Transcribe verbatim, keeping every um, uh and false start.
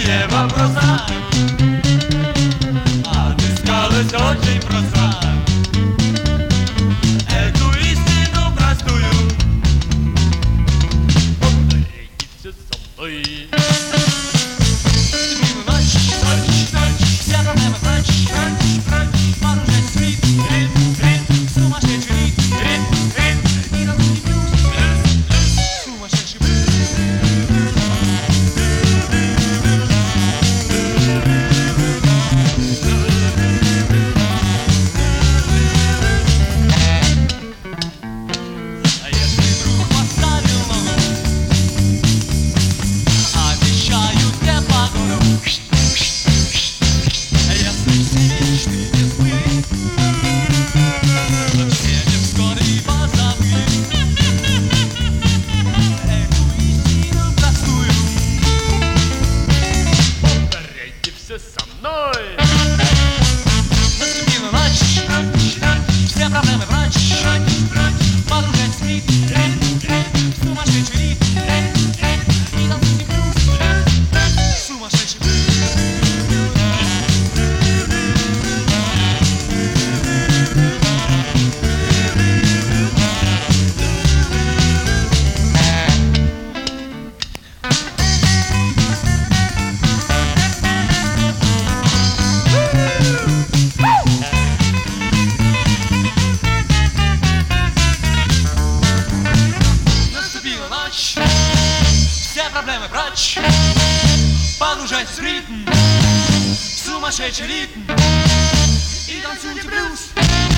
все вопроса отыскалась очень просто. Эту истину простую повторите со мной. Ночь, ночь, ночь, все проблемы прочь, прочь, прочь. Вооружать свит, ритм, ритм, сумасшедший ритм, ритм, ритм. И разумный блюз, блюз, блюз, сумасшедший блюз. А если вдруг поставил ногу, обещаю тебе погоду. Если все мечты не сбылись, то все не вскоре и позабыли эту истину простую. Повторяйте все со мной. Наступила ночь, ночь, ночь, все проблемы прочь, прочь, прочь. Погружать в ритм, ритм, ритм, сумасшедший ритм, ритм, ритм. И танцуйте блюз, блюз, блюз, сумасшедший блюз. Наступила ночь, все проблемы прочь. Погружайтесь в ритм, в сумасшедший ритм. И танцуйте блюз.